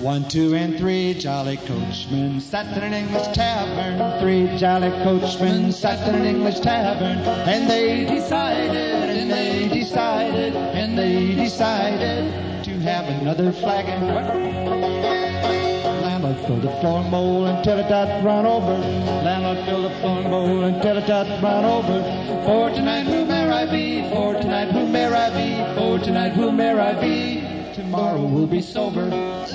1, 2, and 3 jolly coachmen sat in an English tavern. 3 jolly coachmen sat in an English tavern. And they decided to have another flagon. Landlord filled the flooring bowl until it doth run over. Landlord filled the flooring bowl until it doth run over. For tonight who may I be? For tonight who may I be? For tonight who may I be? Tomorrow we'll be sober.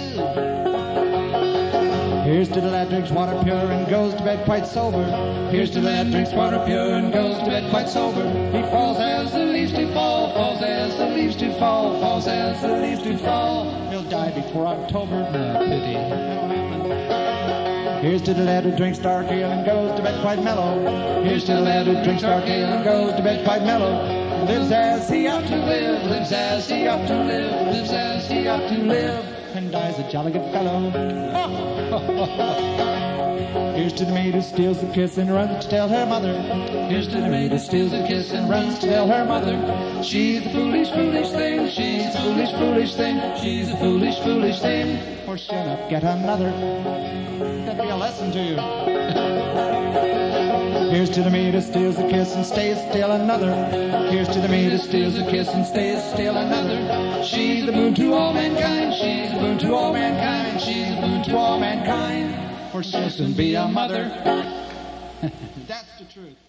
Here's to the lad drinks water pure and goes to bed quite sober. Here's to the lad drinks water pure and goes to bed quite sober. He falls as the leaves do fall, falls as the leaves do fall, falls as the leaves do fall. He'll die before October. Pity. Here's to the lad who drinks dark ale and goes to bed quite mellow. Here's to the lad who drinks dark ale and goes to bed quite mellow. Lives as he ought to live, lives as he ought to live, lives as he ought to live, and dies a jolly good fellow. Here's to the maid who steals the kiss and runs to tell her mother. Here's to the maid who steals the kiss and runs to tell her mother. She's a foolish, foolish thing, she's a foolish, foolish thing, she's a foolish, foolish thing, or she'll not get another. That'd be a lesson to you. Here's to the maid who steals the kiss and stays still another. Here's to the maid who steals the kiss and stays still another. She's a boon to all mankind, she's a boon to all mankind, she's a boon to all mankind, for she'll soon be a mother. That's the truth.